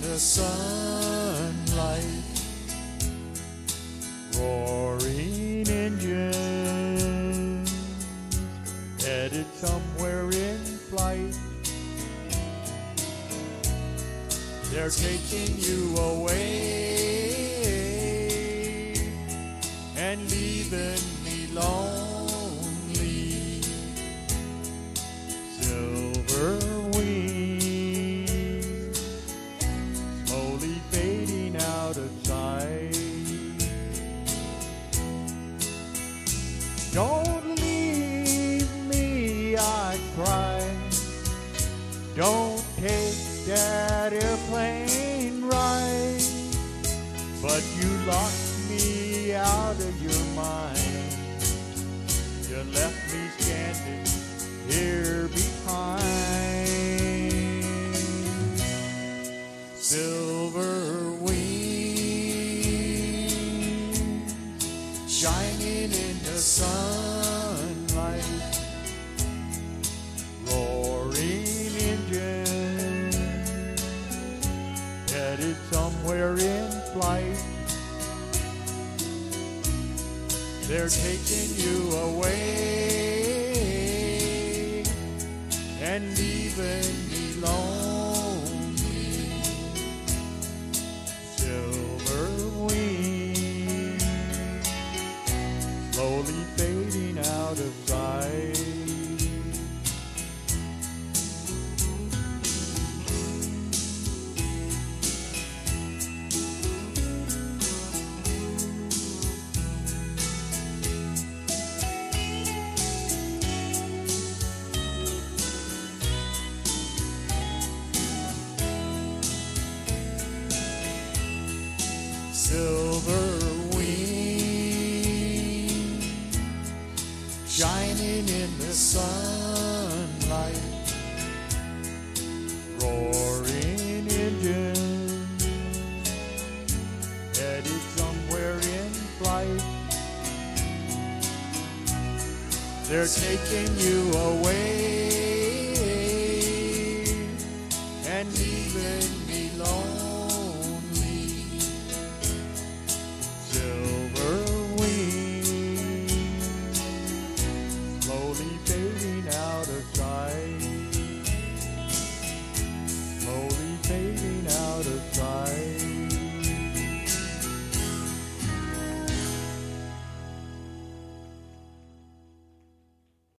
the sunlight, roaring engines, headed somewhere in flight. They're taking you away and leaving me lonely. Silver wings slowly fading out of sight. Don't leave me, I cry. Don't take that airplane ride. But you locked me out of your mind. You left me standing here behind. Silver wings shining in the sunlight, roaring engine headed somewhere in flight. They're taking you away and leaving me lonely. Silver wings slowly fading out of sight. Silver wings shining in the sunlight, roaring engines headed somewhere in flight. They're taking you away and leaving me lonely.